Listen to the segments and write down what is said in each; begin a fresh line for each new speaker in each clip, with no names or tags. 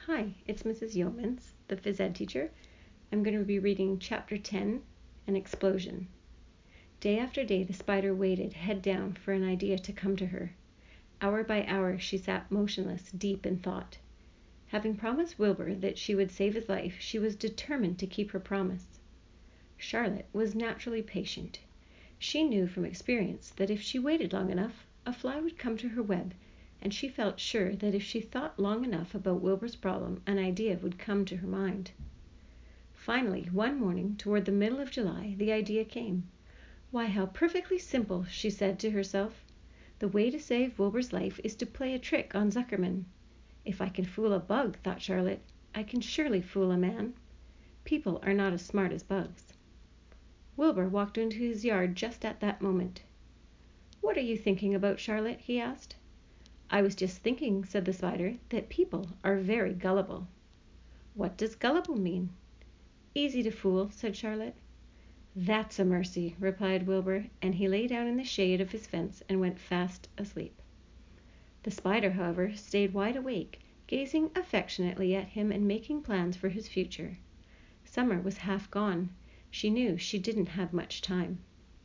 Hi, it's Mrs. Yeomans, the phys ed teacher. I'm going to be reading Chapter 10, An Explosion. Day after day, the spider waited, head down, for an idea to come to her. Hour by hour, she sat motionless, deep in thought. Having promised Wilbur that she would save his life, she was determined to keep her promise. Charlotte was naturally patient. She knew from experience that if she waited long enough, a fly would come to her web, and she felt sure that if she thought long enough about Wilbur's problem, an idea would come to her mind. Finally, one morning, toward the middle of July, the idea came. "Why, how perfectly simple," she said to herself. "The way to save Wilbur's life is to play a trick on Zuckerman. If I can fool a bug," thought Charlotte, "I can surely fool a man. People are not as smart as bugs." Wilbur walked into his yard just at that moment. "What are you thinking about, Charlotte?" he asked. "I was just thinking," said the spider, "that people are very gullible." "What does gullible mean?" "Easy to fool," said Charlotte. "That's a mercy," replied Wilbur, and he lay down in the shade of his fence and went fast asleep. The spider, however, stayed wide awake, gazing affectionately at him and making plans for his future. Summer was half gone. She knew she didn't have much time.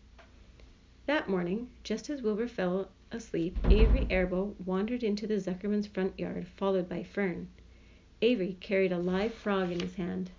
That morning, just as Wilbur fell asleep, Avery Erbo wandered into the Zuckerman's front yard, followed by Fern. Avery carried a live frog in his hand.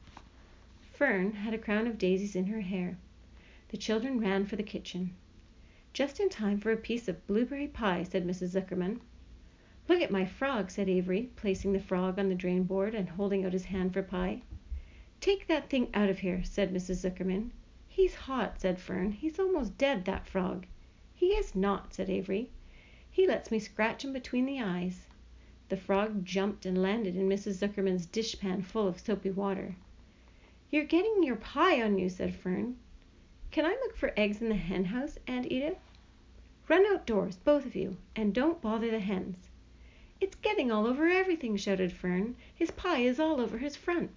Fern had a crown of daisies in her hair. The children ran for the kitchen. "Just in time for a piece of blueberry pie," said Mrs. Zuckerman. "Look at my frog," said Avery, placing the frog on the drain board and holding out his hand for pie. "Take that thing out of here," said Mrs. Zuckerman. "He's hot," said Fern. "He's almost dead, that frog." "He is not," said Avery. "He lets me scratch him between the eyes." The frog jumped and landed in Mrs. Zuckerman's dishpan full of soapy water. "You're getting your pie on you," said Fern. "Can I look for eggs in the hen house, Aunt Edith?" "Run outdoors, both of you, and don't bother the hens." "It's getting all over everything," shouted Fern. "His pie is all over his front."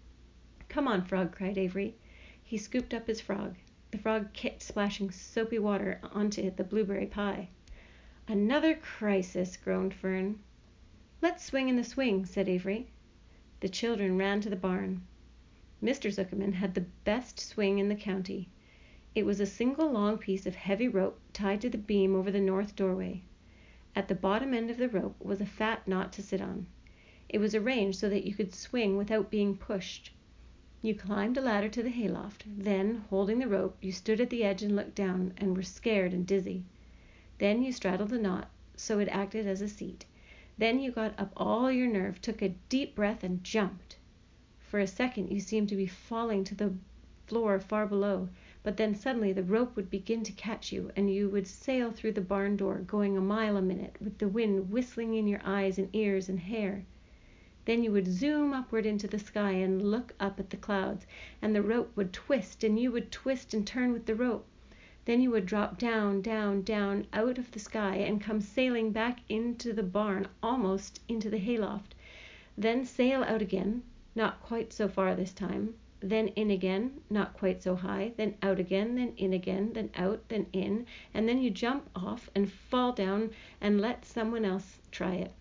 "Come on, Frog," cried Avery. He scooped up his frog. The frog kicked, splashing soapy water onto the blueberry pie. "Another crisis," groaned Fern. "Let's swing in the swing," said Avery. The children ran to the barn. Mr. Zuckerman had the best swing in the county. It was a single long piece of heavy rope tied to the beam over the north doorway. At the bottom end of the rope was a fat knot to sit on. It was arranged so that you could swing without being pushed. You climbed a ladder to the hayloft. Then, holding the rope, you stood at the edge and looked down and were scared and dizzy. Then you straddled the knot so it acted as a seat. Then you got up all your nerve, took a deep breath, and jumped. For a second you seemed to be falling to the floor far below, but then suddenly the rope would begin to catch you, and you would sail through the barn door, going a mile a minute, with the wind whistling in your eyes and ears and hair. Then you would zoom upward into the sky and look up at the clouds, and the rope would twist, and you would twist and turn with the rope. Then you would drop down, down, down out of the sky and come sailing back into the barn, almost into the hayloft. Then sail out again, not quite so far this time. Then in again, not quite so high. Then out again, then in again, then out, then in, and then you jump off and fall down and let someone else try it.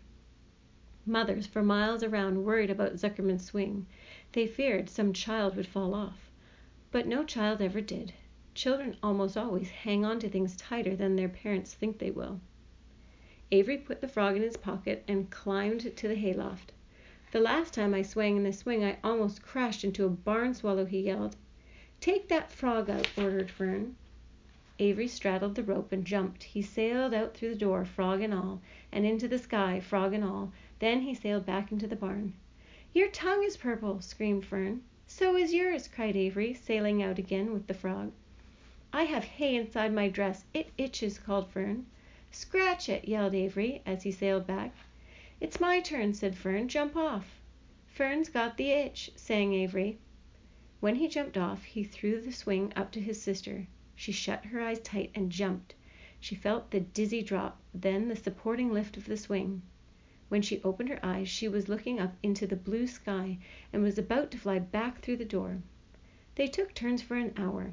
Mothers for miles around worried about Zuckerman's swing. They feared some child would fall off. But no child ever did. Children almost always hang on to things tighter than their parents think they will. Avery put the frog in his pocket and climbed to the hayloft. "The last time I swang in the swing I almost crashed into a barn swallow," he yelled. "Take that frog out," ordered Fern. Avery straddled the rope and jumped. He sailed out through the door, frog and all, and into the sky, frog and all. Then he sailed back into the barn. "Your tongue is purple," screamed Fern. "So is yours," cried Avery, sailing out again with the frog. "I have hay inside my dress. It itches," called Fern. "Scratch it," yelled Avery as he sailed back. "It's my turn," said Fern. "Jump off." "Fern's got the itch," sang Avery. When he jumped off, he threw the swing up to his sister. She shut her eyes tight and jumped. She felt the dizzy drop, then the supporting lift of the swing. When she opened her eyes, she was looking up into the blue sky and was about to fly back through the door. They took turns for an hour.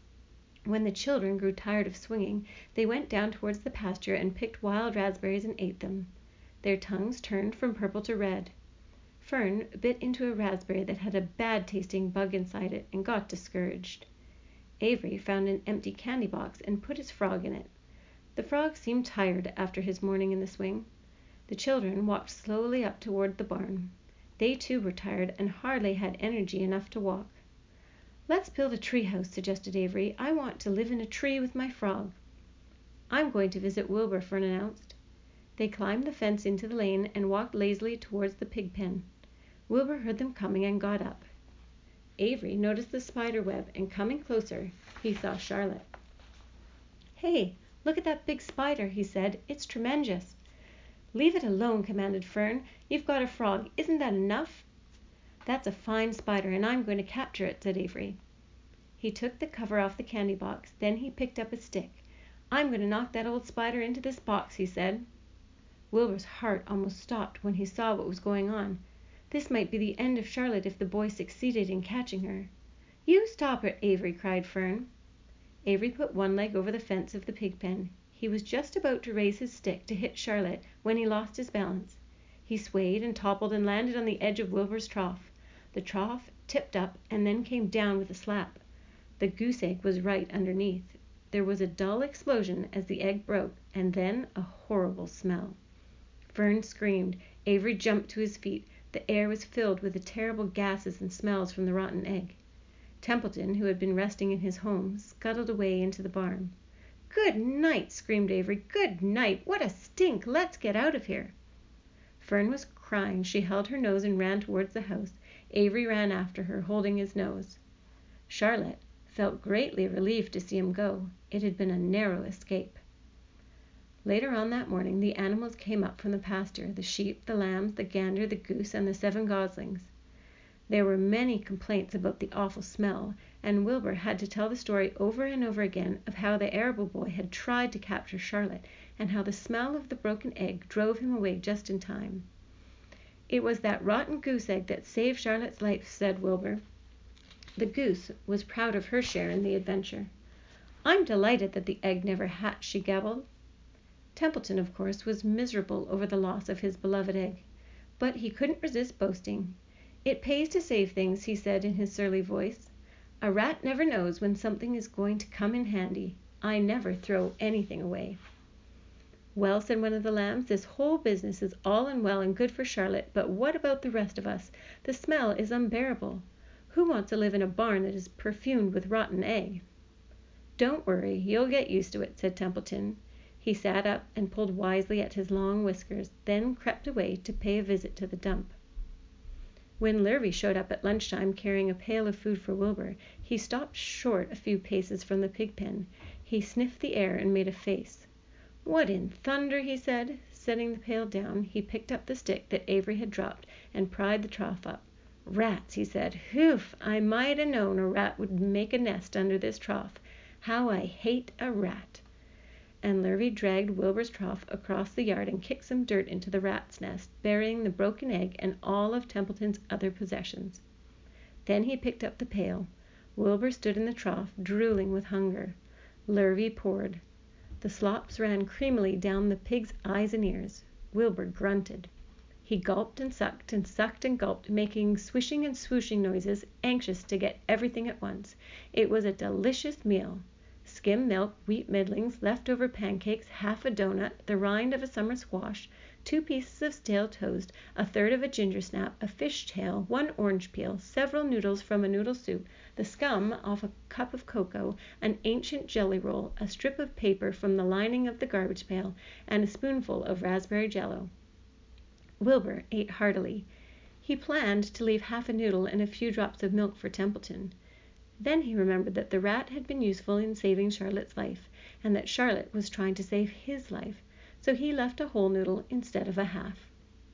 When the children grew tired of swinging, they went down towards the pasture and picked wild raspberries and ate them. Their tongues turned from purple to red. Fern bit into a raspberry that had a bad-tasting bug inside it and got discouraged. Avery found an empty candy box and put his frog in it. The frog seemed tired after his morning in the swing. The children walked slowly up toward the barn. They too were tired and hardly had energy enough to walk. "Let's build a tree house," suggested Avery. "I want to live in a tree with my frog." "I'm going to visit Wilbur," Fern announced. They climbed the fence into the lane and walked lazily towards the pig pen. Wilbur heard them coming and got up. Avery noticed the spider web, and coming closer, he saw Charlotte. "Hey, look at that big spider," he said. "It's tremendous." "Leave it alone," commanded Fern. "You've got a frog. Isn't that enough?" "That's a fine spider, and I'm going to capture it," said Avery. He took the cover off the candy box. Then he picked up a stick. "I'm going to knock that old spider into this box," he said. Wilbur's heart almost stopped when he saw what was going on. This might be the end of Charlotte if the boy succeeded in catching her. "You stop it, Avery," cried Fern. Avery put one leg over the fence of the pig pen. He was just about to raise his stick to hit Charlotte when he lost his balance. He swayed and toppled and landed on the edge of Wilbur's trough. The trough tipped up and then came down with a slap. The goose egg was right underneath. There was a dull explosion as the egg broke, and then a horrible smell. Fern screamed. Avery jumped to his feet. The air was filled with the terrible gases and smells from the rotten egg. Templeton, who had been resting in his home, scuttled away into the barn. "Good night!" screamed Avery. "Good night! What a stink! Let's get out of here!" Fern was crying. She held her nose and ran towards the house. Avery ran after her, holding his nose. Charlotte felt greatly relieved to see him go. It had been a narrow escape. Later on that morning the animals came up from the pasture, the sheep, the lambs, the gander, the goose, and the 7 goslings. There were many complaints about the awful smell, and Wilbur had to tell the story over and over again of how the Arable boy had tried to capture Charlotte, and how the smell of the broken egg drove him away just in time. "It was that rotten goose egg that saved Charlotte's life," said Wilbur. The goose was proud of her share in the adventure. "I'm delighted that the egg never hatched," she gabbled. Templeton, of course, was miserable over the loss of his beloved egg, but he couldn't resist boasting. "It pays to save things," he said in his surly voice. "A rat never knows when something is going to come in handy. I never throw anything away." "Well," said one of the lambs, "this whole business is all well and good for Charlotte, but what about the rest of us? The smell is unbearable. Who wants to live in a barn that is perfumed with rotten egg?" "Don't worry, you'll get used to it," said Templeton. He sat up and pulled wisely at his long whiskers, then crept away to pay a visit to the dump. When Lurvy showed up at lunchtime carrying a pail of food for Wilbur, he stopped short a few paces from the pig pen. He sniffed the air and made a face. "What in thunder?" he said. Setting the pail down, he picked up the stick that Avery had dropped and pried the trough up. "Rats," he said. "Whew! I might 'a' known a rat would make a nest under this trough. How I hate a rat!" And Lurvy dragged Wilbur's trough across the yard and kicked some dirt into the rat's nest, burying the broken egg and all of Templeton's other possessions. Then he picked up the pail. Wilbur stood in the trough, drooling with hunger. Lurvy poured. The slops ran creamily down the pig's eyes and ears. Wilbur grunted. He gulped and sucked and gulped, making swishing and swooshing noises, anxious to get everything at once. It was a delicious meal. Skim milk, wheat middlings, leftover pancakes, half a doughnut, the rind of a summer squash, 2 pieces of stale toast, a third of a ginger snap, a fish tail, 1 orange peel, several noodles from a noodle soup, the scum off a cup of cocoa, an ancient jelly roll, a strip of paper from the lining of the garbage pail, and a spoonful of raspberry jello. Wilbur ate heartily. He planned to leave half a noodle and a few drops of milk for Templeton. Then he remembered that the rat had been useful in saving Charlotte's life, and that Charlotte was trying to save his life, so he left a whole noodle instead of a half.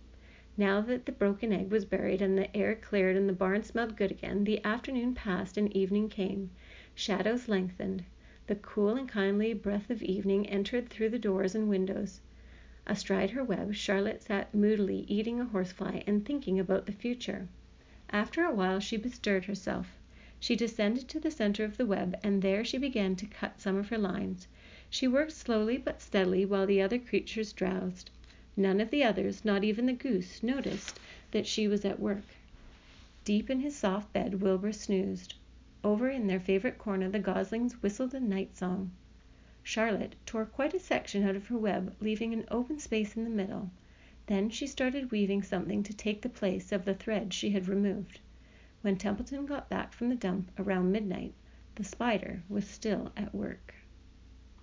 Now that the broken egg was buried and the air cleared and the barn smelled good again, the afternoon passed and evening came. Shadows lengthened. The cool and kindly breath of evening entered through the doors and windows. Astride her web, Charlotte sat moodily eating a horsefly and thinking about the future. After a while she bestirred herself. She descended to the center of the web, and there she began to cut some of her lines. She worked slowly but steadily while the other creatures drowsed. None of the others, not even the goose, noticed that she was at work. Deep in his soft bed Wilbur snoozed. Over in their favorite corner the goslings whistled a night song. Charlotte tore quite a section out of her web, leaving an open space in the middle. Then she started weaving something to take the place of the thread she had removed. When Templeton got back from the dump around midnight, the spider was still at work.